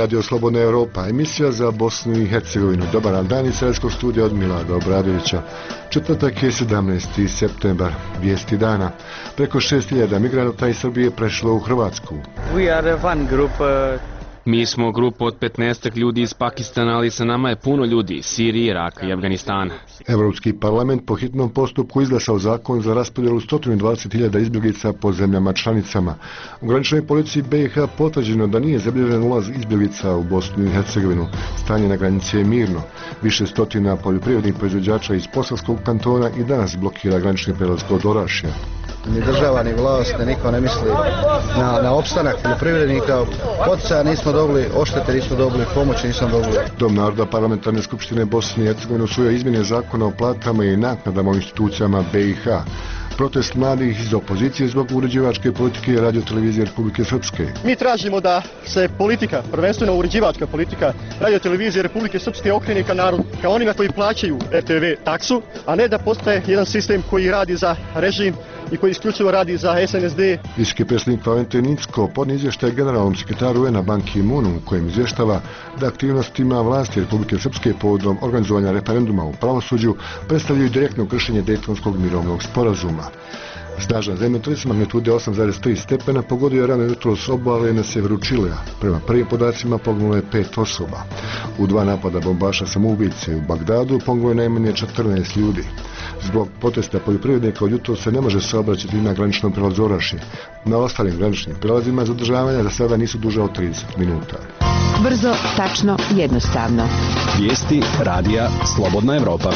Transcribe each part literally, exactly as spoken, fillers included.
Radio Slobodna Europa, emisija za Bosnu i Hercegovinu. Dobar dan iz Sredskog studija od Milada Obradovića. Četvrtak je sedamnaesti septembar, vijesti dana. Preko šest hiljada migranata iz Srbije prešlo u Hrvatsku. We are one group, uh... Mi smo grupa od petnaestak ljudi iz Pakistana, ali sa nama je puno ljudi iz Sirije, Iraka i Afganistana. Evropski parlament po hitnom postupku izglasao zakon za raspodjelu sto dvadeset hiljada izbjeglica po zemljama članicama. U graničnoj policiji B i H potvrđeno da nije zabilježen ulaz izbjeglica u Bosnu i Hercegovinu. Stanje na granici je mirno. Više stotina poljoprivrednih proizvođača iz Posavskog kantona i danas blokira granični prijelaz kod Orašja. Ni država, ni vlast, ni niko ne misli na, na opstanak poljoprivrednika. Poticaja nismo dobili, oštete nismo dobili, pomoći nismo dobili. Dom naroda Parlamentarne skupštine Bosne i Hercegovine usvojio izmjene zakona o platama i naknadama u institucijama B i H. Protest mladih iz opozicije zbog uređivačke politike Radio-televizije Republike Srpske. Mi tražimo da se politika, prvenstveno uređivačka politika Radio-televizije Republike Srpske okrene ka narodu, ka onima koji plaćaju R T V taksu, a ne da postaje jedan sistem koji radi za režim i koji isključivo radi za S N S D. Visoki predstavnik Valentin Incko podnio izvještaj generalnom sekretaru U N-a Ban Ki-moonu u kojem izvještava da aktivnostima vlasti Republike Srpske povodom organizovanja referenduma u pravosuđu predstavljaju direktno kršenje Dejtonskog mirovnog sporazuma. Snažan zemljotres magnitude osam zarez tri stepena pogodio je rano jutros obale na sjeveru Čilea. Prema prvim podacima poginulo je pet osoba. U dva napada bombaša samoubice u Bagdadu poginulo je najmanje četrnaest ljudi. Zbog protesta poljoprivrednika od jutros se ne može saobraćati na graničnom prijelazu Orašje. Na ostalim graničnim prijelazima zadržavanja za sada nisu duže od trideset minuta. Brzo, tačno, jednostavno. Vijesti radija Slobodna Europa.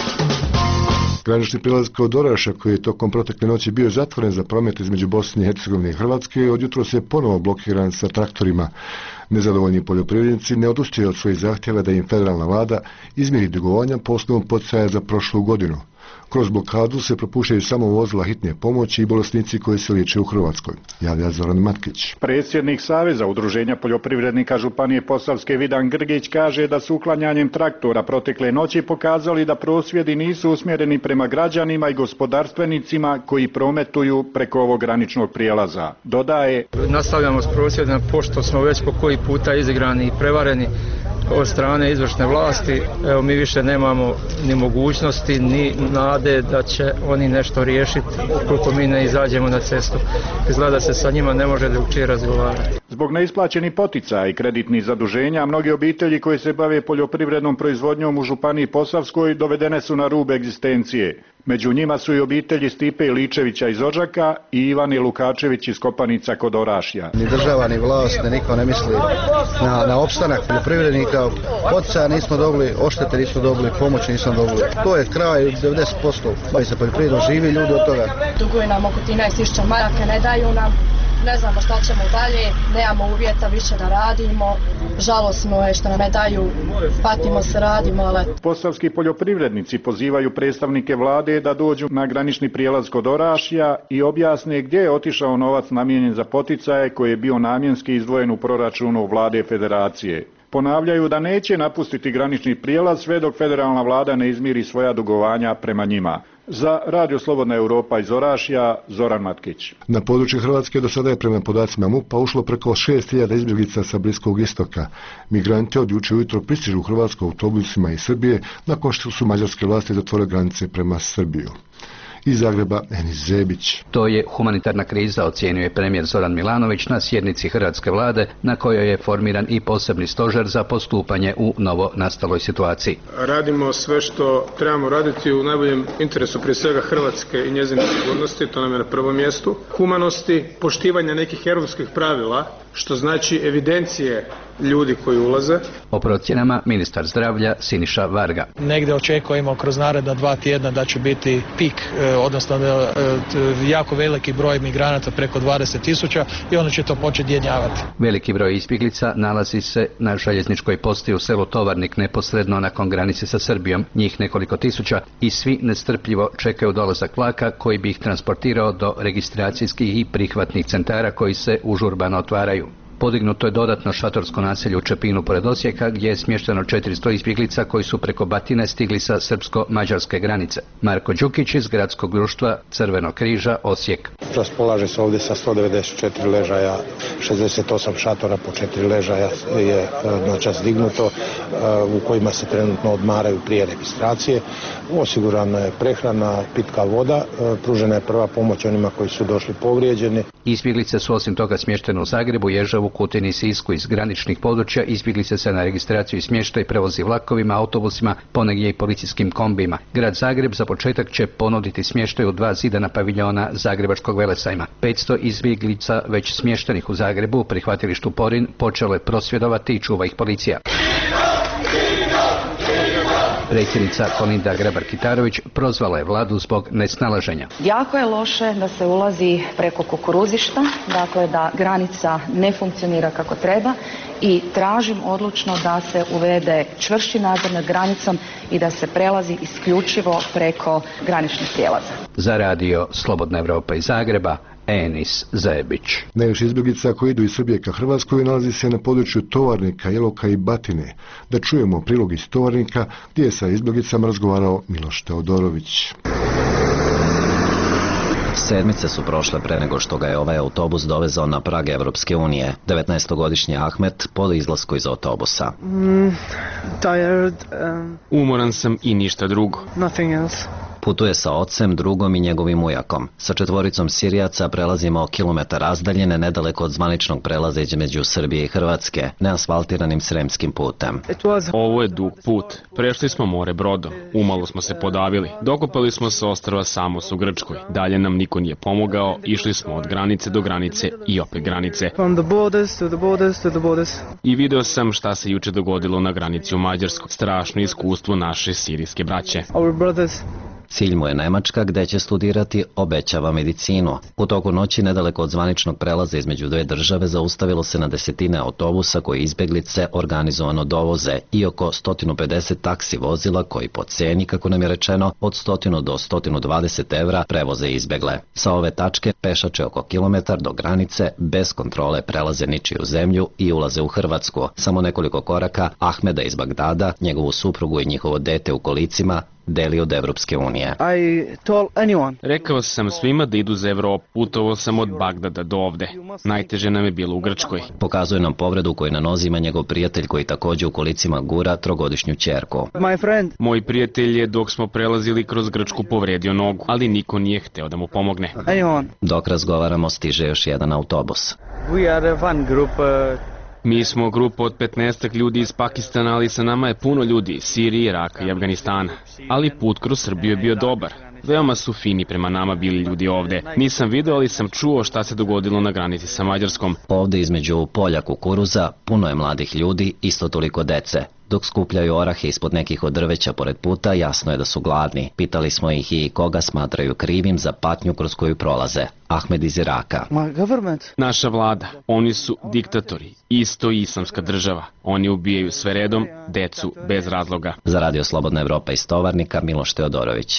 Granični prijelaz kod Orašja, koji je tokom protekle noći bio zatvoren za promet između Bosne i Hercegovine i Hrvatske, od jutros je ponovo blokiran sa traktorima. Nezadovoljni poljoprivrednici ne odustaju od svojih zahtjeva da im federalna vlada izmiri dugovanja po osnovu poticaja za prošlu godinu. Kroz blokadu se propuštaju samo vozila hitne pomoći i bolesnici koji se liječe u Hrvatskoj. Javlja Zoran Matkić. Predsjednik Saveza udruženja poljoprivrednika Županije Posavske Vidan Grgić kaže da su uklanjanjem traktora protekle noći pokazali da prosvjedi nisu usmjereni prema građanima i gospodarstvenicima koji prometuju preko ovog graničnog prijelaza. Dodaje: nastavljamo s prosvjedima pošto smo već po koji puta izigrani i prevareni od strane izvršne vlasti. Evo, mi više nemamo ni mogućnosti ni nade da će oni nešto riješiti ukoliko mi ne izađemo na cestu. Izgleda se sa njima ne može drugčije razgovarati. Zbog neisplaćenih poticaja i kreditnih zaduženja, mnogi obitelji koji se bave poljoprivrednom proizvodnjom u Županiji Posavskoj dovedene su na rub egzistencije. Među njima su i obitelji Stipe Iličevića iz Odžaka i Ivane Lukačević iz Kopanica kod Orašja. Ni država, ni vlast, ni niko ne misli na, na opstanak poljoprivrednika. Poticaja nismo dobili, oštete nismo dobili, pomoći nismo dobili. To je kraj devedeset posto koji se poljoprivredno živi ljudi od toga. Duguju nam oko trinaest tisuća maraka, ne daju nam. Ne znamo šta ćemo dalje, nemamo uvjeta više da radimo, žalosno je što nam ne daju, patimo se, radimo, ali... Posavski poljoprivrednici pozivaju predstavnike vlade da dođu na granični prijelaz kod Orašja i objasne gdje je otišao novac namijenjen za poticaje koji je bio namjenski izdvojen u proračunu vlade federacije. Ponavljaju da neće napustiti granični prijelaz sve dok federalna vlada ne izmiri svoja dugovanja prema njima. Za Radio Slobodna Europa iz Orašja, Zoran Matkić. Na području Hrvatske do sada je prema podacima MUP-a ušlo preko šest hiljada izbjeglica sa Bliskog istoka. Migranti od jučer ujutro pristižu u Hrvatsku autobusima iz Srbije nakon što su mađarske vlasti zatvorile granice prema Srbiju. Iz Zagreba, Enis Zebić. To je humanitarna kriza, ocijenio je premijer Zoran Milanović na sjednici hrvatske vlade na kojoj je formiran i posebni stožer za postupanje u novo nastaloj situaciji. Radimo sve što trebamo raditi u najboljem interesu prije svega Hrvatske i njezine sigurnosti, to nam je na prvom mjestu. Humanosti, poštivanja nekih europskih pravila, što znači evidencije ljudi koji ulaze. O procjenama ministar zdravlja Siniša Varga. Negdje očekujemo kroz naredna dva tjedna da će biti pik, odnosno jako veliki broj migranata preko dvadeset tisuća i onda će to početi jenjavati. Veliki broj izbjeglica nalazi se na željezničkoj postaji u selu Tovarnik neposredno nakon granice sa Srbijom, njih nekoliko tisuća, i svi nestrpljivo čekaju dolazak vlaka koji bi ih transportirao do registracijskih i prihvatnih centara koji se užurbano otvaraju. Podignuto je dodatno šatorsko naselje u Čepinu pored Osijeka, gdje je smješteno četiristo izbjeglica koji su preko Batine stigli sa srpsko-mađarske granice. Marko Đukić iz gradskog društva Crvenog križa Osijek. Raspolaže se ovdje sa sto devedeset četiri ležaja, šezdeset osam šatora po četiri ležaja je noćas dignuto, u kojima se trenutno odmaraju prije registracije. Osigurana je prehrana, pitka voda, pružena je prva pomoć onima koji su došli povrijeđeni. Izbjeglice su osim toga smještene u Zagrebu, Ježevu, Kutini i Sisku. Iz graničnih područja izbjeglice se na registraciju i smještaj prevozi vlakovima, autobusima, ponegdje i policijskim kombijima. Grad Zagreb za početak će ponuditi smještaj u dva zidana paviljona Zagrebačkog velesajma. petsto izbjeglica već smještenih u Zagrebu u prihvatilištu Porin počelo je prosvjedovati i čuva ih policija. Predsjednica Kolinda Grabar-Kitarović prozvala je vladu zbog nesnalaženja. Jako je loše da se ulazi preko kukuruzišta, dakle da granica ne funkcionira kako treba i tražim odlučno da se uvede čvršći nadzor nad granicom i da se prelazi isključivo preko graničnih prijelaza. Za radio Slobodna Evropa iz Zagreba, Enis Zajebić. Najviše izbjeglica koji idu iz Srbije ka Hrvatskoj nalazi se na području Tovarnika, Iloka i Batine. Da čujemo prilog iz Tovarnika gdje je sa izbjeglicama razgovarao Miloš Teodorović. Sedmice su prošle pre nego što ga je ovaj autobus dovezao na prag Evropske unije. devetnaestogodišnji Ahmet po izlasku iz autobusa. Mm, tired, um, Umoran sam i ništa drugo. Nothing else. Putuje sa ocem, drugom i njegovim ujakom. Sa četvoricom Sirijaca prelazimo kilometar razdaljine nedaleko od zvaničnog prelaza između Srbije i Hrvatske, neasfaltiranim sremskim putem. Ovo je dug put. Prešli smo more brodom. Umalo smo se podavili. Dokopali smo se ostrva Samos u Grčkoj. Dalje nam niko nije pomogao. Išli smo od granice do granice i opet granice. From the borders to the borders to the borders. I video sam šta se juče dogodilo na granici u Mađarskoj. Strašno iskustvo naše sirijske braće. Our brothers. Cilj mu je Nemačka, gde će studirati, obećava medicinu. U toku noći nedaleko od zvaničnog prelaza između dve države zaustavilo se na desetine autobusa koji izbjeglice organizovano dovoze i oko sto pedeset taksi vozila koji po ceni, kako nam je rečeno, od sto do sto dvadeset evra prevoze izbjegle. Sa ove tačke pešače oko kilometar do granice, bez kontrole prelaze ničiju zemlju i ulaze u Hrvatsku. Samo nekoliko koraka Ahmeda iz Bagdada, njegovu suprugu i njihovo dete u kolicima deli od Evropske unije. I told anyone. Rekao sam svima da idu za Evropu. Putovao sam od Bagdada do ovde. Najteže nam je bilo u Grčkoj. Pokazuje nam povredu koju na nozi ima njegov prijatelj koji također u kolicima gura trogodišnju ćerku. My friend. Moj prijatelj je dok smo prelazili kroz Grčku povredio nogu, ali niko nije hteo da mu pomogne. Anyone. Dok razgovaramo stiže još jedan autobus. We are one group. Uh... Mi smo grupa od petnaestak ljudi iz Pakistana, ali sa nama je puno ljudi iz Sirije, Iraka i Afganistana. Ali put kroz Srbiju je bio dobar. Veoma su fini prema nama bili ljudi ovde. Nisam video, ali sam čuo šta se dogodilo na granici sa Mađarskom. Ovde između polja kukuruza puno je mladih ljudi, isto toliko dece. Dok skupljaju orahe ispod nekih od drveća pored puta, jasno je da su gladni. Pitali smo ih i koga smatraju krivim za patnju kroz koju prolaze. Ahmed iz Iraka. Naša vlada. Oni su diktatori. Isto islamska država. Oni ubijaju sve redom, decu bez razloga. Za radio Slobodna Evropa iz Tovarnika, Miloš Teodorović.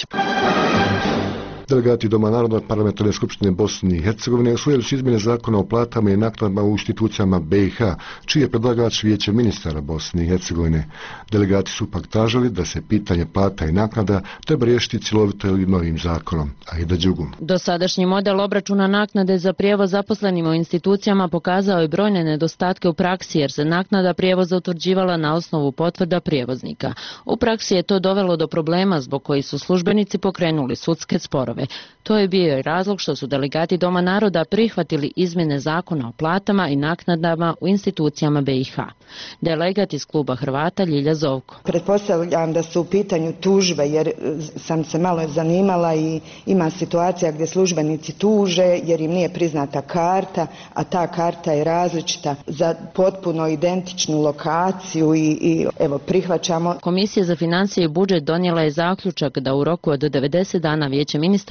Delegati Doma naroda parlamentarne skupštine Bosne i Hercegovine usvojili su izmjene zakona o platama i naknadama u institucijama B i H, čiji je predlagač Vijeće ministara Bosne i Hercegovine. Delegati su pak tražili da se pitanje plata i naknada treba riješiti cjelovito ili novim zakonom. Aida Đugum. Dosadašnji model obračuna naknade za prijevoz zaposlenima u institucijama pokazao je brojne nedostatke u praksi, jer se naknada prijevoza utvrđivala na osnovu potvrda prijevoznika. U praksi je to dovelo do problema zbog kojih su službenici pokrenuli sudske sporove. To je bio i razlog što su delegati Doma naroda prihvatili izmjene zakona o platama i naknadama u institucijama B i H. Delegat iz kluba Hrvata Ljilja Zovko. Pretpostavljam da su u pitanju tužbe, jer sam se malo zanimala i ima situacija gdje službenici tuže jer im nije priznata karta, a ta karta je različita za potpuno identičnu lokaciju i, i evo prihvaćamo. Komisija za financije i budžet donijela je zaključak da u roku od devedeset dana Vijeće ministara predloži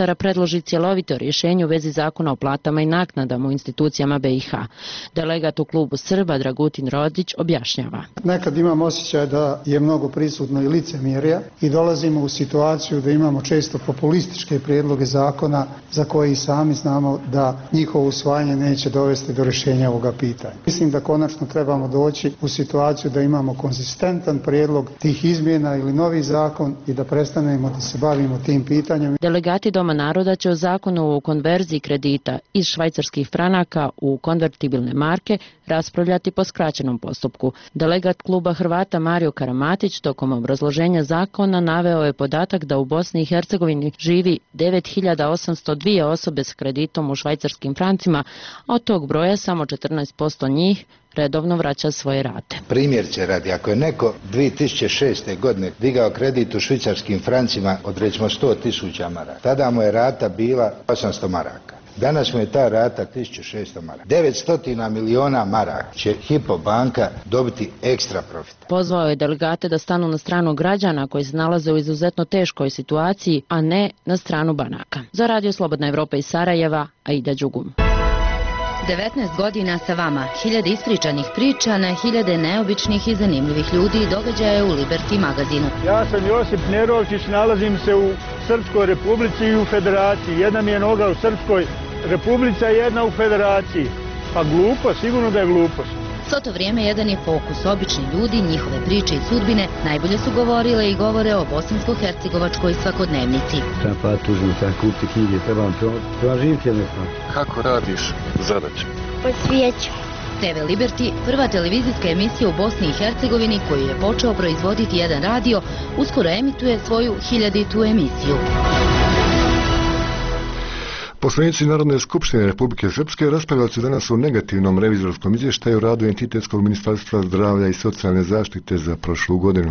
predloži cjelovito rješenje u vezi zakona o platama i naknadama u institucijama B i H. Delegat u klubu Srba Dragutin Rodić objašnjava. Nekad imam osjećaj da je mnogo prisutno i licemjerja i dolazimo u situaciju da imamo često populističke prijedloge zakona za koje i sami znamo da njihovo usvajanje neće dovesti do rješenja ovoga pitanja. Mislim da konačno trebamo doći u situaciju da imamo konzistentan prijedlog tih izmjena ili novi zakon i da prestanemo da se bavimo tim pitanjem. Delegati Doma naroda će o zakonu o konverziji kredita iz švajcarskih franaka u konvertibilne marke raspravljati po skraćenom postupku. Delegat kluba Hrvata Mario Karamatić tokom obrazloženja zakona naveo je podatak da u Bosni i Hercegovini živi devet hiljada osamsto dvije osobe s kreditom u švajcarskim francima, a od tog broja samo četrnaest posto njih redovno vraća svoje rate. Primjer će radi, ako je neko dvije tisuće šeste. godine digao kredit u švicarskim francima od recimo sto tisuća maraka, tada mu je rata bila osamsto maraka. Danas mu je ta rata tisuću šesto maraka. devetsto miliona maraka će Hypo banka dobiti ekstra profit. Pozvao je delegate da stanu na stranu građana koji se nalaze u izuzetno teškoj situaciji, a ne na stranu banaka. Za Radio Slobodna Evropa iz Sarajeva, Aida Đugum. devetnaest godina sa vama, hiljade ispričanih priča na hiljade neobičnih i zanimljivih ljudi i događaja u Liberty magazinu. Ja sam Josip Nerovčić, nalazim se u Srpskoj republici i u Federaciji. Jedna mi je noga u Srpskoj republici, a jedna u Federaciji. Pa glupo, sigurno da je glupost. Svo to vrijeme jedan je fokus, obični ljudi, njihove priče i sudbine najbolje su govorile i govore o bosansko-hercegovačkoj svakodnevnici. Treba pa tužno, treba kupiti knjige, treba živjeti jednostavno. Kako radiš zadaću? Po svijeću. te ve Liberty, prva televizijska emisija u Bosni i Hercegovini koju je počeo proizvoditi jedan radio, uskoro emituje svoju hiljaditu emisiju. Poslanici Narodne skupštine Republike Srpske raspravljali su danas o negativnom revizorskom izvještaju radu Entitetskog ministarstva zdravlja i socijalne zaštite za prošlu godinu.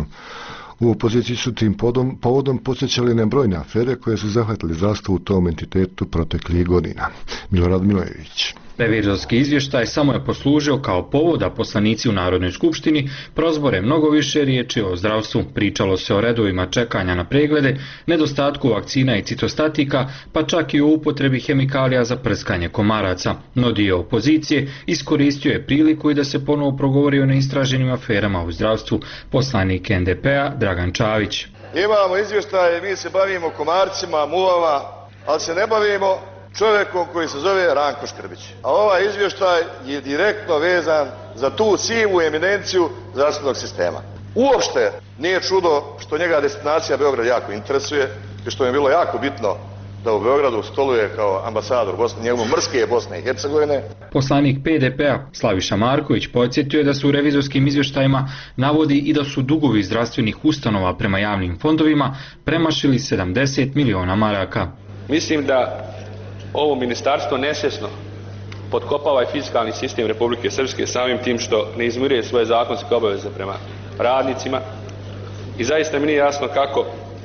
U opoziciji su tim podom, povodom podsjećali na brojne afere koje su zahvatili zdravstvo u tom entitetu proteklih godina. Milorad Milojević. Revizorski izvještaj samo je poslužio kao povod da poslanici u Narodnoj skupštini prozbore mnogo više riječi o zdravstvu. Pričalo se o redovima čekanja na preglede, nedostatku vakcina i citostatika, pa čak i o upotrebi hemikalija za prskanje komaraca. No dio opozicije iskoristio je priliku i da se ponovo progovori o neistraženim aferama u zdravstvu. Poslanik en de pe a Dragan Čavić. Imamo izvještaje, mi se bavimo komarcima, muvama, ali se ne bavimo čovjekom koji se zove Ranko Škrbić. A ovaj izvještaj je direktno vezan za tu sivu eminenciju zdravstvenog sistema. Uopšte nije čudo što njega destinacija Beograd jako interesuje i što je bilo jako bitno da u Beogradu stoluje kao ambasador Bosne, njegov mrske Bosne i Hercegovine. Poslanik pe de pe a Slaviša Marković podsjetio je da su u revizorskim izvještajima navodi i da su dugovi zdravstvenih ustanova prema javnim fondovima premašili sedamdeset miliona maraka. Mislim da ovo ministarstvo nesvjesno potkopava i fiskalni sistem Republike Srpske samim tim što ne izmiruje svoje zakonske obaveze prema radnicima i zaista mi nije jasno kako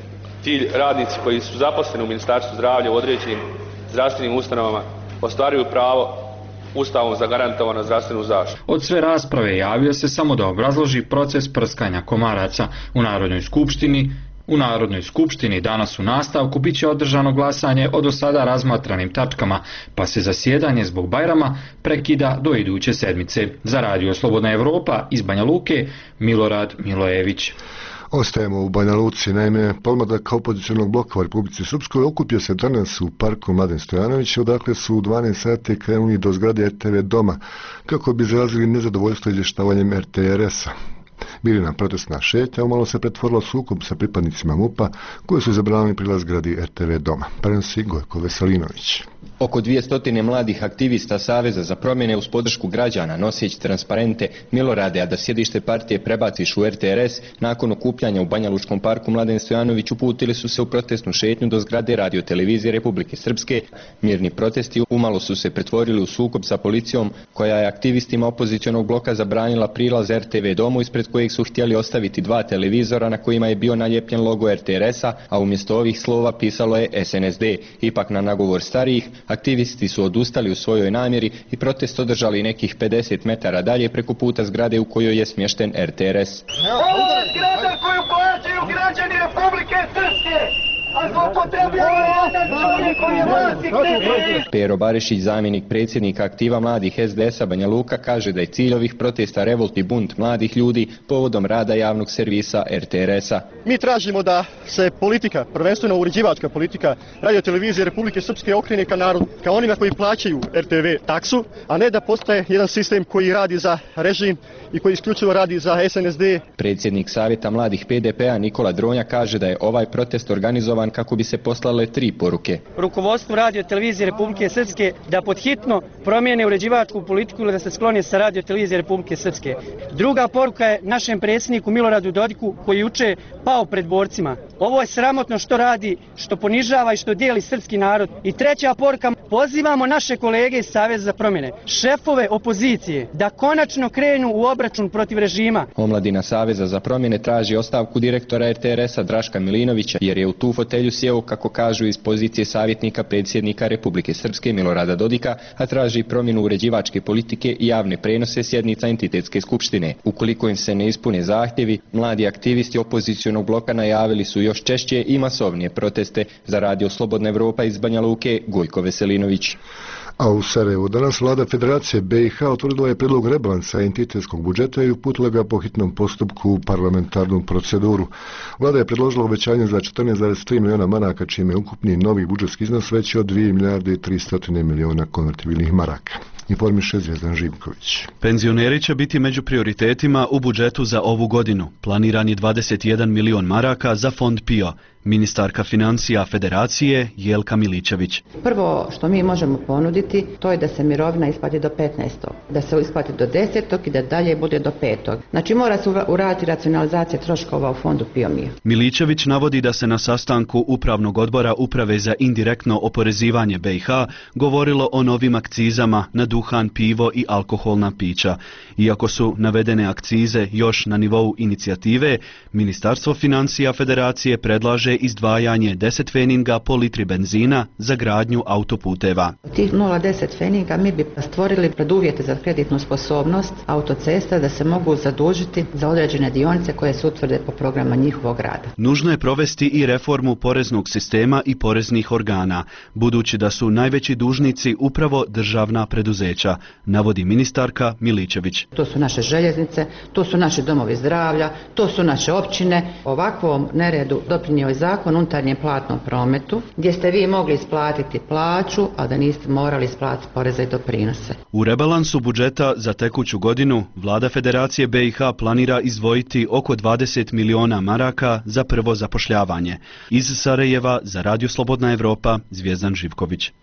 ti radnici koji su zaposleni u Ministarstvu zdravlja u određenim zdravstvenim ustanovama ostvaruju pravo Ustavom zagarantovano zdravstvenu zaštitu. Od sve rasprave javio se samo da obrazloži proces prskanja komaraca u Narodnoj skupštini. U Narodnoj skupštini danas u nastavku bit će održano glasanje o do sada razmatranim tačkama, pa se zasjedanje zbog Bajrama prekida do iduće sedmice. Za Radio Slobodna Evropa iz Banja Luke, Milorad Milojević. Ostajemo u Banja Luci. Naime, pomladak opozicionog bloka u Republici Srpskoj okupio se danas u parku Mladen Stojanović, odakle su u dvanaest sati krenuli do zgrade er te ve Doma, kako bi izrazili nezadovoljstvo izvještavanjem er te er es a. Bili nam protestna šetnja, umalo se pretvorilo sukob sa pripadnicima mupa koji su zabranili prilaz zgradi er te ve Doma. Prenosi Gojko Veselinović. Oko dvije mladih aktivista Saveza za promjene uz podršku građana noseći transparente Milorade, a da sjedište partije prebaciš u er te er es, nakon okupljanja u Banjalučkom parku Mladen Stojanović uputili su se u protestnu šetnju do zgrade Radio televizije Republike Srpske. Mirni protesti umalo su se pretvorili u sukob sa policijom koja je aktivistima opozicionog bloka zabranila prilaz er te ve Domu, ispred kojeg su htjeli ostaviti dva televizora na kojima je bio naljepljen logo er te er es a, a umjesto ovih slova pisalo je es en es de. Ipak na nagovor starijih, aktivisti su odustali u svojoj namjeri i protest održali nekih pedeset metara dalje preko puta zgrade u kojoj je smješten er te er es. Ovo je zgrada koju plaćaju građani Republike Srpske. Pero Barišić, zamjenik predsjednika aktiva mladih es de esa Banja Luka, kaže da je cilj ovih protesta revolt i bunt mladih ljudi povodom rada javnog servisa er te er esa. Mi tražimo da se politika, prvenstveno uređivačka politika Radio televizije Republike Srpske okrene ka narodu, ka onima koji plaćaju er te ve taksu, a ne da postaje jedan sistem koji radi za režim i koji isključivo radi za es en es de. Predsjednik Savjeta mladih pe de pe-a Nikola Dronja kaže da je ovaj protest organizovan kako bi se poslale tri poruke. Rukovodstvu Radio televizije Republike Srpske da podhitno promijene uređivačku politiku ili da se sklone sa Radio televizije Republike Srpske. Druga poruka je našem predsjedniku Miloradu Dodiku koji juče pao pred borcima. Ovo je sramotno što radi, što ponižava i što dijeli srpski narod. I treća poruka, pozivamo naše kolege iz Saveza za promjene, šefove opozicije, da konačno krenu u obračun protiv režima. Omladina Saveza za promjene traži ostavku direktora er te er esa Draška Milinovića jer je u tu fotelju sjeo, kako kažu, iz pozicije savjetnika predsjednika Republike Srpske Milorada Dodika, a traži promjenu uređivačke politike i javne prenose sjednica entitetske skupštine. Ukoliko im se ne ispune zahtjevi, mladi aktivisti opozicionog bloka najavili su još češće i masovnije proteste. Za Radio Slobodna Evropa iz Banja Luke, Gojko Veselinović. A u Sarajevu danas vlada Federacije be i ha utvrdila je predlog rebalansa entitetskog budžeta i uputila ga po hitnom postupku u parlamentarnu proceduru. Vlada je predložila uvećanje za četrnaest zarez tri miliona maraka, čime je ukupni novi budžetski iznos veći od dvije milijarde i tristo miliona konvertibilnih maraka. Informiše Zvijezdan Živković. Penzioneri će biti među prioritetima u budžetu za ovu godinu. Planiran je dvadeset jedan milion maraka za fond pe i o. Ministarka financija Federacije Jelka Miličević. Prvo što mi možemo ponuditi, to je da se mirovina isplati do petnaestog da se isplati do desetog i da dalje bude do petog Znači mora se uraditi racionalizacija troškova u fondu pe i o. Miličević navodi da se na sastanku Upravnog odbora Uprave za indirektno oporezivanje be i ha govorilo o novim akcizama na duhan, pivo i alkoholna pića. Iako su navedene akcize još na nivou inicijative, Ministarstvo financija Federacije predlaže izdvajanje deset feninga po litri benzina za gradnju autoputeva. Tih nula zarez deset feninga mi bi stvorili preduvjete za kreditnu sposobnost autocesta da se mogu zadužiti za određene dionice koje se utvrde po programima njihovog rada. Nužno je provesti i reformu poreznog sistema i poreznih organa, budući da su najveći dužnici upravo državna preduzeća, navodi ministarka Miličević. To su naše željeznice, to su naši domovi zdravlja, to su naše općine. Ovakvom neredu doprinio je zakon o unutarnjem platnom prometu, gdje ste vi mogli isplatiti plaću, a da niste morali isplatiti poreze i doprinose. U rebalansu budžeta za tekuću godinu vlada Federacije be i ha planira izdvojiti oko dvadeset miliona maraka za prvo zapošljavanje. Iz Sarajeva za Radio Slobodna Evropa, Zvijezdan Živković.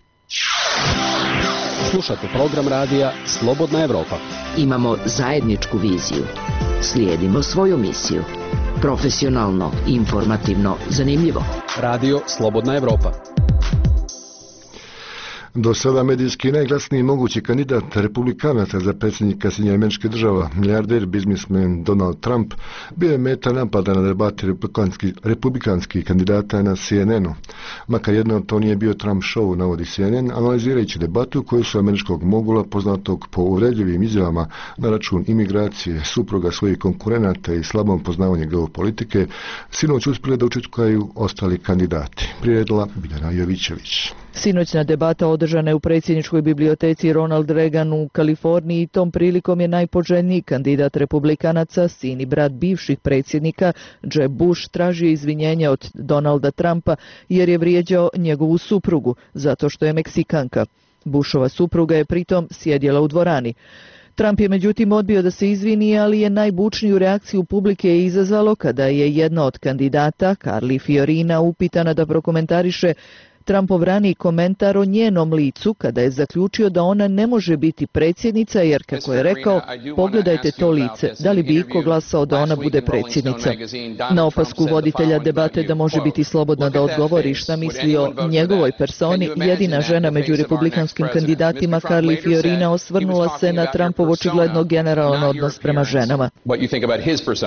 Slušate program radija Slobodna Evropa. Imamo zajedničku viziju. Slijedimo svoju misiju. Profesionalno, informativno, zanimljivo. Radio Slobodna Evropa. Do sada medijski najglasniji mogući kandidat republikanaca za predsjednika Sjedinjenih Američkih Država, milijarder biznismen Donald Trump, bio je meta napada na debati republikanskih republikanski kandidata na C N N-u. Makar jedno od to nije bio Trump show, navodi C N N, analizirajući debatu koju su američkog mogula poznatog po uvredljivim izjavama na račun imigracije, supruga svojih konkurenata i slabom poznavanju geopolitike, sinoć uspjeli da učestvuju ostali kandidati. Priredila Biljana Jovićević. Sinoćna debata održana je u predsjedničkoj biblioteci Ronald Reagan u Kaliforniji i tom prilikom je najpoželjniji kandidat republikanaca, sin i brat bivših predsjednika, Jeb Bush, tražio izvinjenja od Donalda Trumpa jer je vrijeđao njegovu suprugu zato što je Meksikanka. Bushova supruga je pritom sjedjela u dvorani. Trump je međutim odbio da se izvini, ali je najbučniju reakciju publike izazvalo kada je jedna od kandidata, Carly Fiorina, upitana da prokomentariše Trumpov raniji komentar o njenom licu kada je zaključio da ona ne može biti predsjednica jer, kako je rekao, pogledajte to lice, da li bi iko glasao da ona bude predsjednica. Na opasku voditelja debate da može biti slobodna da odgovori šta misli o njegovoj personi, jedina žena među republikanskim kandidatima, Carly Fiorina, osvrnula se na Trumpov očigledno generalan odnos prema ženama.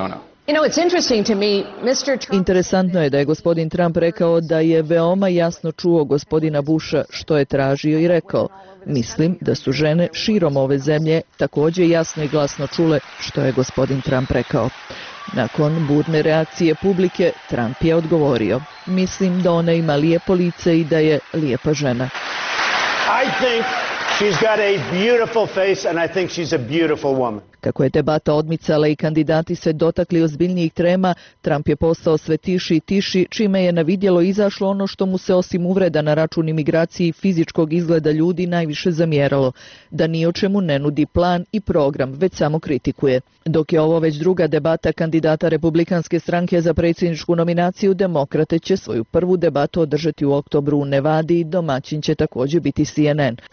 Interesantno je da je gospodin Trump rekao da je veoma jasno čuo gospodina Busha što je tražio i rekao. Mislim da su žene širom ove zemlje također jasno i glasno čule što je gospodin Trump rekao. Nakon burne reakcije publike, Trump je odgovorio. Mislim da ona ima lijepo lice i da je lijepa žena. I think she's got a beautiful face and I think she's a beautiful woman. Kako je debata odmicala i kandidati se dotakli ozbiljnijih trema, Trump je postao sve tiši i tiši, čime je na vidjelo izašlo ono što mu se osim uvreda na račun imigracije i fizičkog izgleda ljudi najviše zamjeralo, da ni o čemu ne nudi plan i program, već samo kritikuje. Dok je ovo već druga debata kandidata Republikanske stranke za predsjedničku nominaciju, Demokrate će svoju prvu debatu održati u oktobru u Nevadi, domaćin će također biti C N N.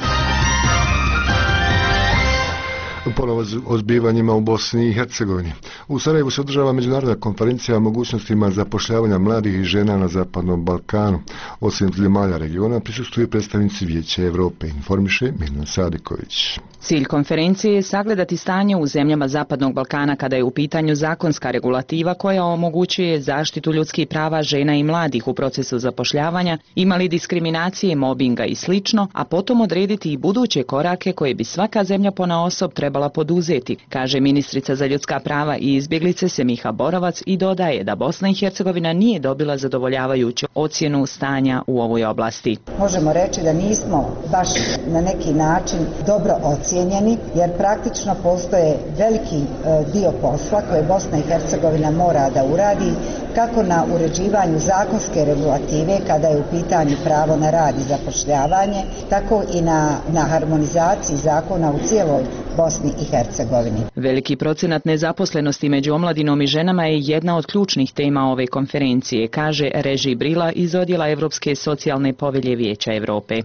Ponovo o zbivanjima u Bosni i Hercegovini. U Sarajevu se održava međunarodna konferencija o mogućnostima zapošljavanja mladih i žena na Zapadnom Balkanu. Osim zemalja regiona prisustvuju predstavnici Vijeća Europe, informiše Mirna Sadiković. Cilj konferencije je sagledati stanje u zemljama Zapadnog Balkana kada je u pitanju zakonska regulativa koja omogućuje zaštitu ljudskih prava žena i mladih u procesu zapošljavanja, imali diskriminacije, mobinga i slično, a potom odrediti i buduće korake koje bi svaka zemlja ponaosob trebala poduzeti, kaže ministrica za ljudska prava i izbjeglice Semiha Borovac i dodaje da Bosna i Hercegovina nije dobila zadovoljavajuću ocjenu stanja u ovoj oblasti. Možemo reći da nismo baš na neki način dobro ocijenjeni, jer praktično postoje veliki dio posla koje Bosna i Hercegovina mora da uradi, kako na uređivanju zakonske regulative kada je u pitanju pravo na rad i zapošljavanje, tako i na, na harmonizaciji zakona u cijeloj Bosni i Hercegovini. Veliki procenat nezaposlenosti među omladinom i ženama je jedna od ključnih tema ove konferencije, kaže Reži Brila iz odjela Evropske socijalne povelje Vijeća Europe.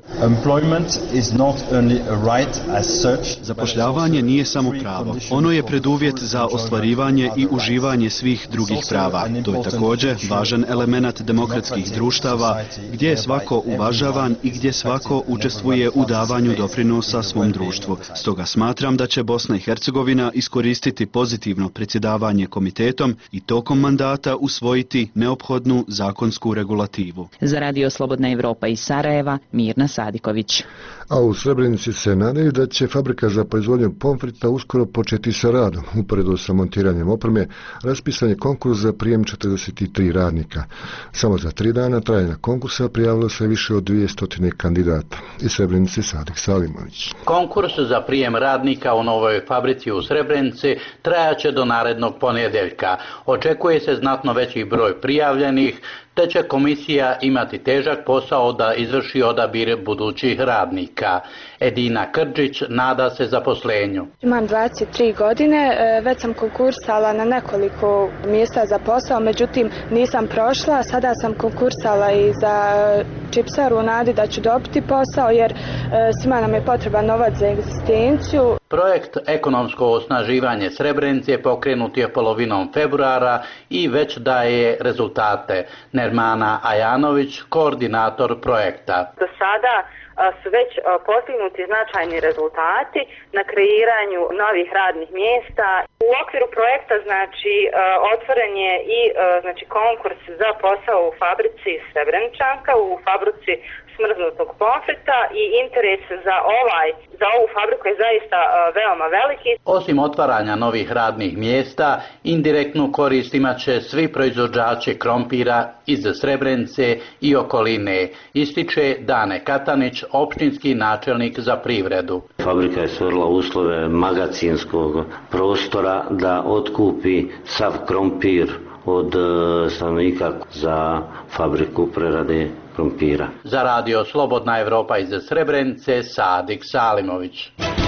Zapošljavanje nije samo pravo. Ono je preduvjet za ostvarivanje i uživanje svih drugih prava. To je također važan element demokratskih društava gdje je svako uvažavan i gdje svako učestvuje u davanju doprinosa svom društvu. Stoga smatram da će Bosna i Hercegovina iskoristiti pozitivno predsjedavanje komitetom i tokom mandata usvojiti neophodnu zakonsku regulativu. Za Radio Slobodna Evropa iz Sarajeva, Mirna Sadiković. A u Srebrenici se nadaju da će fabrika za proizvodnju pomfrita uskoro početi sa radom. Uporedo sa montiranjem opreme, raspisan je konkurs za prijem četrdeset tri radnika. Samo za tri dana trajanja konkursa prijavilo se više od dvjesto kandidata. Iz Srebrenice Sadik Salimović. Konkurs za prijem radnika u novoj fabrici u Srebrenici trajaće do narednog ponedjeljka. Očekuje se znatno veći broj prijavljenih, te će komisija imati težak posao da izvrši odabir budućih radnika. Edina Krđić nada se zaposlenju. Imam dvadeset tri godine, već sam konkursala na nekoliko mjesta za posao, međutim nisam prošla. Sada sam konkursala i za čipsaru u nadi da ću dobiti posao, jer svima nam je potreban novac za egzistenciju. Projekt Ekonomsko osnaživanje Srebrenice pokrenut je polovinom februara i već daje rezultate. Nermana Ajanović, koordinator projekta. Do sada su već postignuti značajni rezultati na kreiranju novih radnih mjesta. U okviru projekta znači otvoren je i znači konkurs za posao u fabrici Srebreničanka, u fabrici smrznutog pomfrita i interes za ovaj za ovu fabriku je zaista veoma veliki. Osim otvaranja novih radnih mjesta, indirektnu korist imat će svi proizvođači krompira iz Srebrenice i okoline, ističe Dane Katanić, opštinski načelnik za privredu. Fabrika je stvorila uslove magacinskog prostora da otkupi sav krompir od stanovnika za fabriku prerade krompira. Za Radio Slobodna Evropa iz Srebrenice, Sadik Salimović.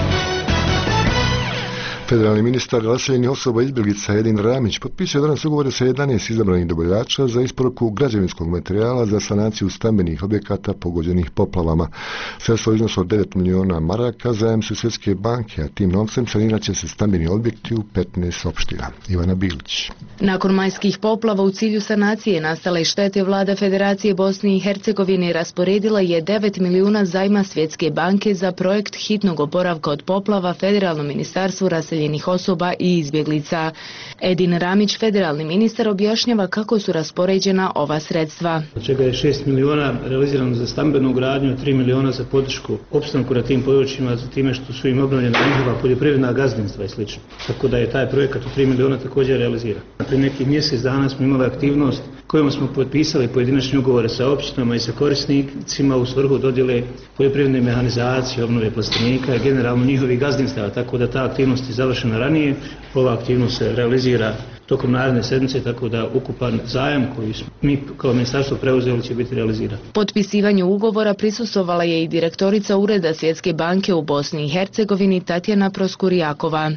Federalni ministar raseljenih osoba izbjeglica Edin Ramić potpisao danas ugovore sa jedanaest izabranih dobavljača za isporuku građevinskog materijala za sanaciju stambenih objekata pogođenih poplavama. Sredstvo iznosi od devet miliona maraka zajam su Svjetske banke, a tim novcem sanirat će se stambeni objekti u petnaest opština. Ivana Bilić. Nakon majskih poplava u cilju sanacije nastale štete, vlada Federacije Bosne i Hercegovine rasporedila je devet milijuna zajma Svjetske banke za projekt hitnog oporavka od poplava Federalno ministarstvo raseljenja raseljenih osoba i izbjeglica. Edin Ramić, federalni ministar, objašnjava kako su raspoređena ova sredstva. Od čega je šest miliona realizirano za stambenu gradnju, tri miliona za podršku opstanku na tim područjima, za time što su im obnovljena njihova poljoprivredna gazdinstva i sl. Tako da je taj projekat od tri miliona također realiziran. Prije nekih mjesec dana smo imali aktivnost kojom smo potpisali pojedinačne ugovore sa općinama i sa korisnicima u svrhu dodjele poljoprivredne mehanizacije, obnove plastenika i generalno njihovih gazdinstava, tako da ta aktivnost je završena ranije. Ova aktivnost se realizira tokom naredne sedmice, tako da ukupan zajam koji smo mi kao ministarstvo preuzeli će biti realiziran. Potpisivanju ugovora prisustvovala je i direktorica Ureda Svjetske banke u Bosni i Hercegovini Tatjana Proskurjakova.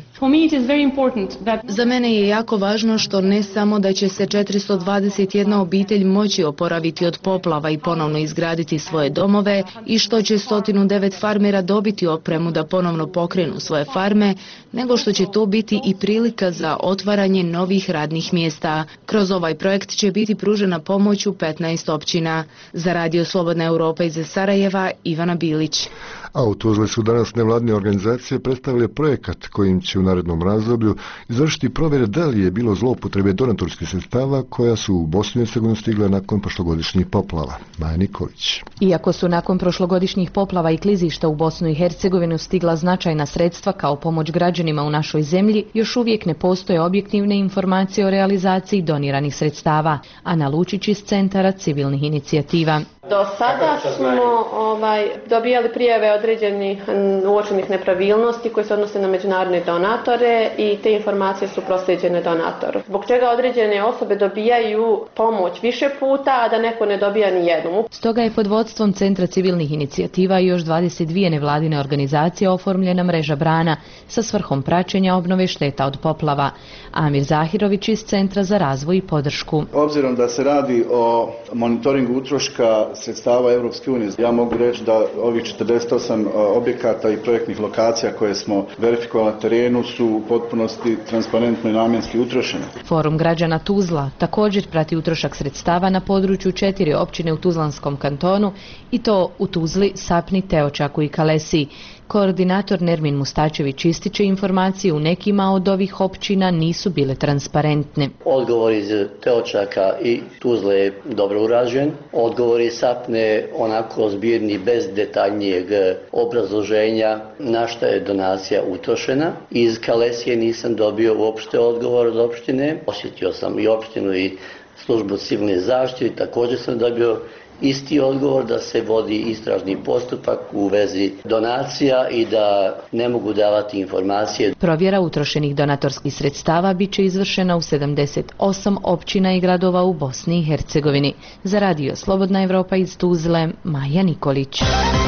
Za mene je jako važno što ne samo da će se četiristo dvadeset jedna obitelj moći oporaviti od poplava i ponovno izgraditi svoje domove i što će sto devet farmera dobiti opremu da ponovno pokrenu svoje farme, nego što će to biti i prilika za otvaranje novih radnih mjesta. Kroz ovaj projekt će biti pružena pomoć u petnaest općina. Za Radio Slobodna Europa iz Sarajeva, Ivana Bilić. A u Tuzli su danas nevladine organizacije predstavile projekat kojim će u narednom razdoblju izvršiti provjere da li je bilo zloupotrebe donatorskih sredstava koja su u Bosni i Hercegovini stigla nakon prošlogodišnjih poplava. Maja Nikolić. Iako su nakon prošlogodišnjih poplava i klizišta u Bosnu i Hercegovinu stigla značajna sredstva kao pomoć građanima u našoj zemlji, još uvijek ne postoje objektivne informacije o realizaciji doniranih sredstava. Ana Lučić iz Centara civilnih inicijativa. Do sada smo ovaj, dobijali prijave određenih uočenih nepravilnosti koje se odnose na međunarodne donatore i te informacije su proslijeđene donatoru. Zbog čega određene osobe dobijaju pomoć više puta, a da neko ne dobija ni jednu. Stoga je pod vodstvom Centra civilnih inicijativa i još dvadeset dvije nevladine organizacije oformljena mreža brana sa svrhom praćenja obnove šteta od poplava. Amir Zahirović iz Centra za razvoj i podršku. Obzirom da se radi o monitoringu utroška sredstava Europske unije, ja mogu reći da ovih četrdeset osam objekata i projektnih lokacija koje smo verifikovali na terenu su u potpunosti transparentno i namjenski utrošene. Forum građana Tuzla također prati utrošak sredstava na području četiri općine u Tuzlanskom kantonu i to u Tuzli, Sapni, Teočaku i Kalesiji. Koordinator Nermin Mustačević ističe informacije u nekima od ovih općina nisu bile transparentne. Odgovor iz Teočaka i Tuzle je dobro urađen. Odgovor iz Sapne onako zbirni bez detaljnijeg obrazloženja na šta je donacija utrošena. Iz Kalesije nisam dobio uopšte odgovor od opštine. Posjetio sam i opštinu i službu civilne zaštite, također sam dobio isti odgovor da se vodi istražni postupak u vezi donacija i da ne mogu davati informacije. Provjera utrošenih donatorskih sredstava bit će izvršena u sedamdeset osam općina i gradova u Bosni i Hercegovini. Za Radio Slobodna Evropa iz Tuzle, Maja Nikolić.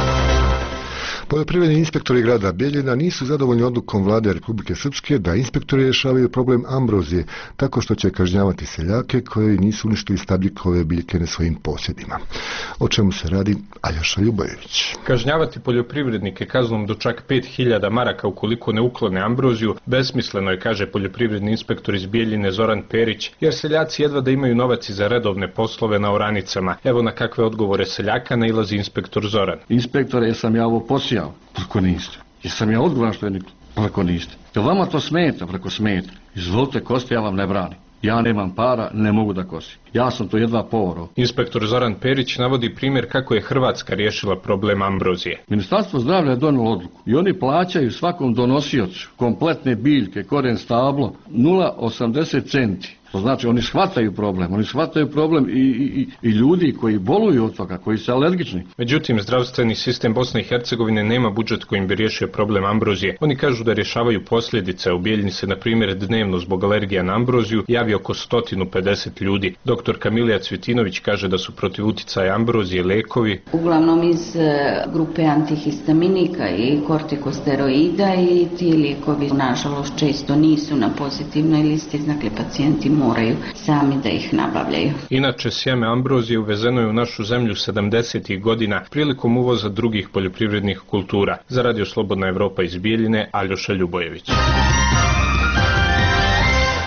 Poljoprivredni inspektori grada Bijeljina nisu zadovoljni odlukom vlade Republike Srpske da inspektori rješavaju problem ambrozije, tako što će kažnjavati seljake koji nisu uništili stabljikove biljke na svojim posjedima. O čemu se radi? Aljoša Ljubojević. Kažnjavati poljoprivrednike kaznom do čak pet hiljada maraka ukoliko ne uklone ambroziju besmisleno je, kaže poljoprivredni inspektor iz Bijeljine Zoran Perić, jer seljaci jedva da imaju novac za redovne poslove na oranicama. Evo na kakve odgovore seljaka nailazi inspektor Zoran. Inspektore, jesam ja ovo posijao? Preko niste. Jesam ja odgovoran što je niklo? Preko niste. Jel vama to smeta? Preko smeta. Izvolite kosti, ja vam ne branim. Ja nemam para, ne mogu da kosim. Ja sam to jedva povorao. Inspektor Zoran Perić navodi primjer kako je Hrvatska riješila problem ambrozije. Ministarstvo zdravlja je donijelo odluku i oni plaćaju svakom donosiocu kompletne biljke, koren, stablo nula zarez osamdeset centi. To znači oni shvataju problem, oni shvataju problem i, i, i ljudi koji boluju od toga, koji su alergični. Međutim, zdravstveni sistem Bosne i Hercegovine nema budžet kojim bi riješio problem ambrozije. Oni kažu da rješavaju posljedice. U Bijeljini se, na primjer, dnevno zbog alergija na ambroziju javi oko sto pedeset ljudi. Doktor Kamilija Cvjetinović kaže da su protiv uticaja ambrozije lekovi uglavnom iz grupe antihistaminika i kortikosteroida i ti lijekovi nažalost često nisu na pozitivnoj listi, dakle pacijenti moraju sami da ih nabavljaju. Inače, sjeme ambrozije uvezeno je u našu zemlju sedamdesetih godina prilikom uvoza drugih poljoprivrednih kultura. Za Radio Slobodna Evropa iz Bijeljine, Aljoša Ljubojević.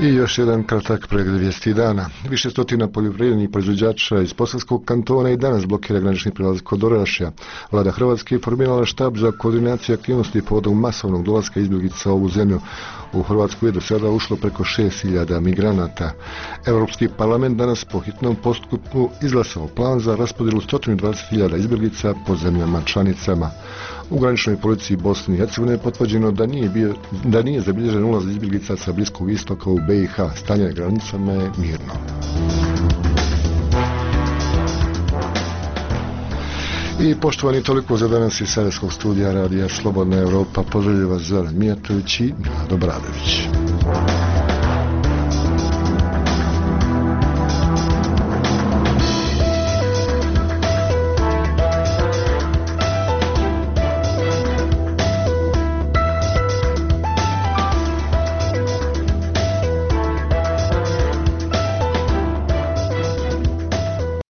I još jedan kratak pregled vijesti dana. Više stotina poljoprivrednih proizvođača iz Posavskog kantona i danas blokira granični prijelaz kod Orašja. Vlada Hrvatske je formirala štab za koordinaciju aktivnosti povodom masovnog dolaska izbjeglica u ovu zemlju. U Hrvatsku je do sada ušlo preko šest hiljada migranata. Europski parlament danas po hitnom postupku izglasao plan za raspodjelu sto dvadeset hiljada izbjeglica po zemljama članicama. U graničnoj policiji Bosne i Hercegovine je potvrđeno da nije, bio, da nije zabilježen ulaz izbjeglica sa Bliskog istoka u B i H. Stanje na granicama je mirno. I poštovani, toliko za danas iz Sarajevskog studija radija Slobodna Europa. Pozdravljaju vas Zoran Mijatović i Nado Bradović.